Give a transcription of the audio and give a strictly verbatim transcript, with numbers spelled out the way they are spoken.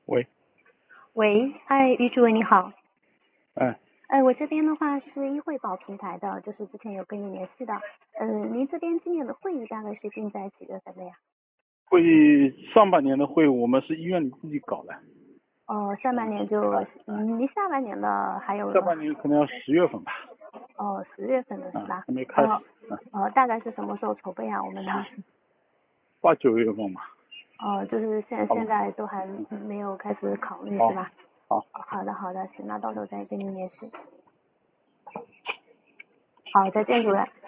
喂， 喂，哎，于主任你好。 哎， 哎，我这边的话是医惠保平台的，就是之前有跟你联系的。嗯，您这边今年的会议大概是定在几月份的呀？ 会议上半年的会我们是医院里自己搞的， 哦，上半年就， 哎哎， 嗯，离下半年的还有， 下半年可能要十月份吧， 哦，十月份的是啊， 吧？ 还没开始， 哦， 啊， 哦，大概是什么时候筹备啊？我们当时， 八九月份吧， 哦，就是现好吧， 现在都还嗯， 没有开始考虑是好， 吧？ 好， 哦好的好的，行，那到时候再跟您联系。好，再见主任。